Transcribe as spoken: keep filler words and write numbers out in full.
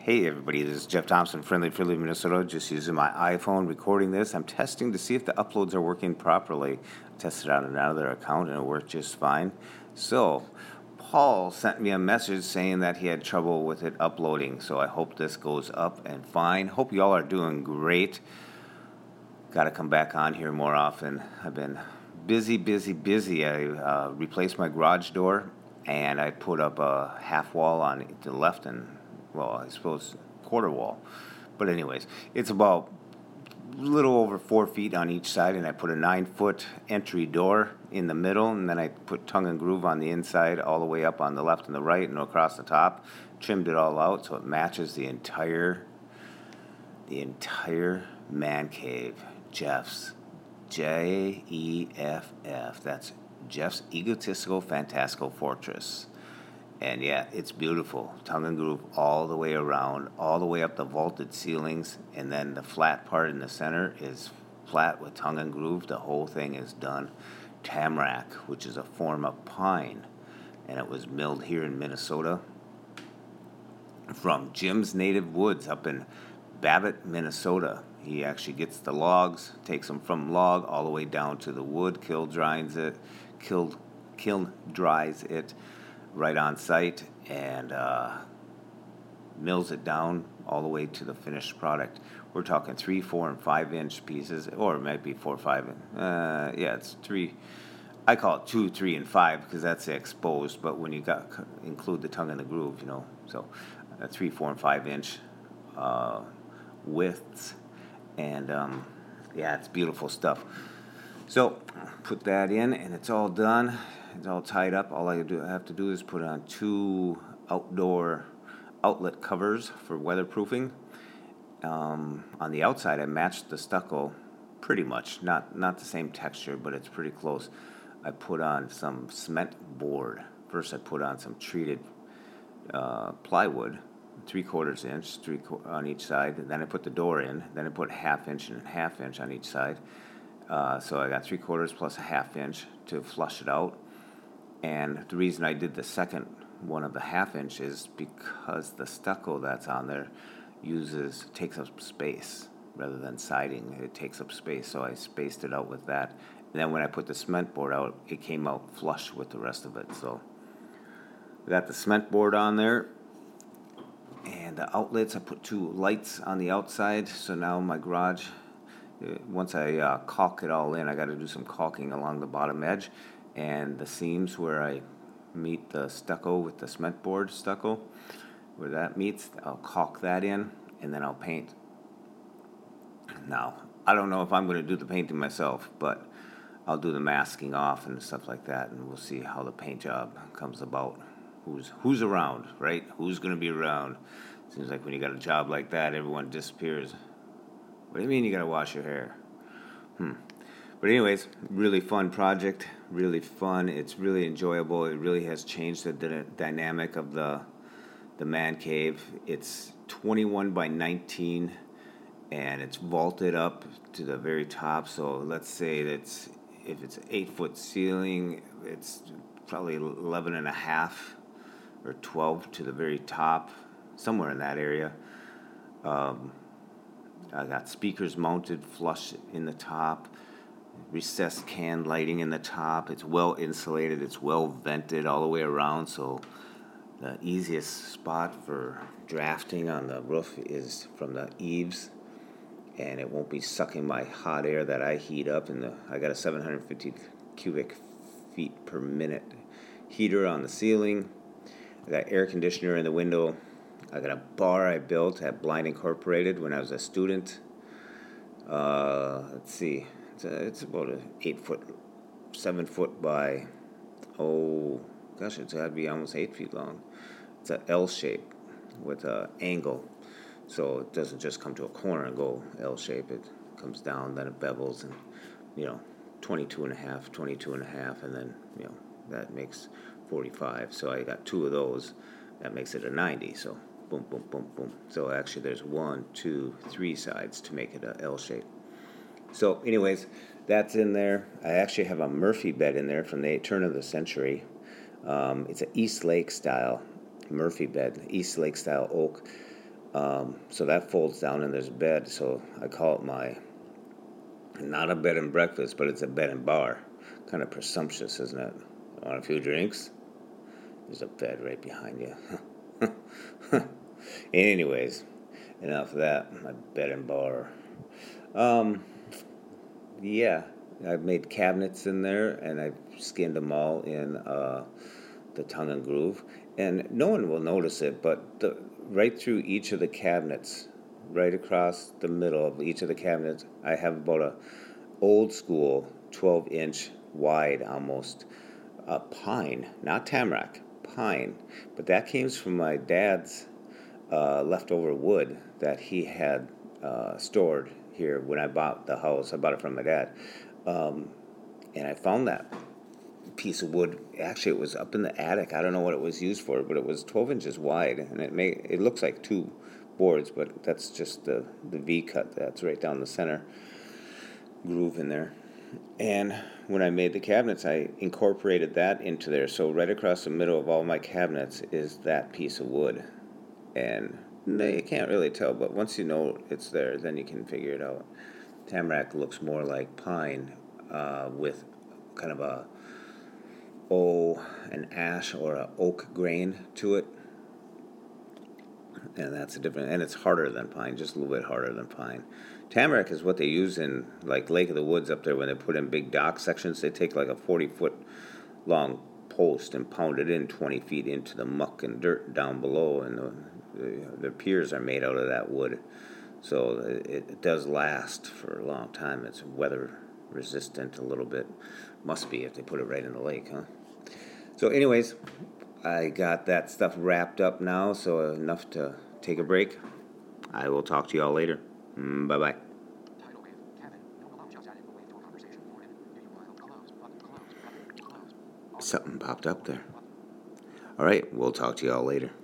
Hey everybody, this is Jeff Thompson, Friendly Friendly, Minnesota. Just using my iPhone recording this. I'm testing to see if the uploads are working properly. I tested out another account and it worked just fine. So, Paul sent me a message saying that he had trouble with it uploading. So I hope this goes up and fine. Hope y'all are doing great. Got to come back on here more often. I've been busy, busy, busy. I uh, replaced my garage door and I put up a half wall on the left and well, I suppose quarter wall. But anyways, it's about a little over four feet on each side, and I put a nine-foot entry door in the middle, and then I put tongue and groove on the inside all the way up on the left and the right and across the top. Trimmed it all out so it matches the entire, the entire man cave. Jeff's, J E F F. That's Jeff's Egotistical Fantastical Fortress. And yeah, it's beautiful. Tongue and groove all the way around, all the way up the vaulted ceilings, and then the flat part in the center is flat with tongue and groove. The whole thing is done tamarack, which is a form of pine, and it was milled here in Minnesota from Jim's Native Woods up in Babbitt, Minnesota. He actually gets the logs, takes them from log all the way down to the wood, kiln dries it, kiln, kiln dries it right on site, and uh, mills it down all the way to the finished product. We're talking three, four, and five inch pieces, or it might be four, five. Uh, yeah, it's three. I call it two, three, and five because that's exposed. But when you got include the tongue and the groove, you know, so uh, three, four, and five inch uh, widths, and um, yeah, it's beautiful stuff. So put that in, and it's all done. It's all tied up. All I do I have to do is put on two outdoor outlet covers for weatherproofing. Um, on the outside, I matched the stucco pretty much. Not not the same texture, but it's pretty close. I put on some cement board. First, I put on some treated uh, plywood, three quarters inch, three qu- on each side. And then I put the door in. Then I put half inch and half inch on each side. Uh, so I got three quarters plus a half inch to flush it out. And the reason I did the second one of the half inch is because the stucco that's on there uses takes up space rather than siding. It takes up space, so I spaced it out with that. And then when I put the cement board out, it came out flush with the rest of it. So I got the cement board on there, and the outlets. I put two lights on the outside. So now my garage, once I uh, caulk it all in, I got to do some caulking along the bottom edge. And the seams where I meet the stucco with the cement board stucco, where that meets, I'll caulk that in, and then I'll paint. Now, I don't know if I'm going to do the painting myself, but I'll do the masking off and stuff like that, and we'll see how the paint job comes about. Who's who's around, right? Who's going to be around? Seems like when you got a job like that, everyone disappears. What do you mean you got to wash your hair? Hmm. But anyways, really fun project, really fun. It's really enjoyable. It really has changed the d- dynamic of the the man cave. It's twenty-one by nineteen, and it's vaulted up to the very top. So let's say that's if it's eight foot ceiling, it's probably eleven and a half or twelve to the very top, somewhere in that area. Um, I got speakers mounted flush in the top. Recessed can lighting in the top. It's well insulated. It's well vented all the way around. So the easiest spot for drafting on the roof is from the eaves, and it won't be sucking my hot air that I heat up. And the I got a seven hundred fifty cubic feet per minute heater on the ceiling. I got air conditioner in the window. I got a bar I built at Blind Incorporated when I was a student. Uh, let's see. It's about an eight foot, seven foot by, oh gosh, it's got to be almost eight feet long. It's an L shape with an angle, so it doesn't just come to a corner and go L shape. It comes down, then it bevels, and you know, twenty-two and a half, twenty-two and a half, and then you know that makes forty-five. So I got two of those. That makes it a ninety. So boom, boom, boom, boom. So actually, there's one, two, three sides to make it a L shape. So anyways, that's in there. I actually have a Murphy bed in there from the turn of the century. Um, it's an East Lake style Murphy bed, East Lake style oak. Um, so that folds down and there's a bed. So I call it my, not a bed and breakfast, but it's a bed and bar. Kind of presumptuous, isn't it? Want a few drinks? There's a bed right behind you. Anyways, enough of that. My bed and bar. Um, yeah, I've made cabinets in there, and I've skinned them all in uh, the tongue and groove. And no one will notice it, but the, right through each of the cabinets, right across the middle of each of the cabinets, I have about a old school twelve inch wide almost uh, pine, not tamarack, pine. But that came from my dad's uh, leftover wood that he had uh, stored here when I bought the house. I bought it from my dad. Um, and I found that piece of wood. Actually, it was up in the attic. I don't know what it was used for, but it was twelve inches wide, and it may it looks like two boards, but that's just the the V cut that's right down the center groove in there. And when I made the cabinets, I incorporated that into there. So right across the middle of all my cabinets is that piece of wood. And no, you can't really tell, but once you know it's there, then you can figure it out. Tamarack looks more like pine uh, with kind of a oh, an ash or a oak grain to it. And that's a different, and it's harder than pine, just a little bit harder than pine. Tamarack is what they use in like Lake of the Woods up there when they put in big dock sections. They take like a forty foot long post and pound it in twenty feet into the muck and dirt down below, and the, the, the piers are made out of that wood. So it, it does last for a long time. It's weather resistant a little bit. Must be if they put it right in the lake, huh? So anyways, I got that stuff wrapped up now, so enough to take a break. I will talk to you all later. Mm, bye-bye. Something popped up there. All right, we'll talk to you all later.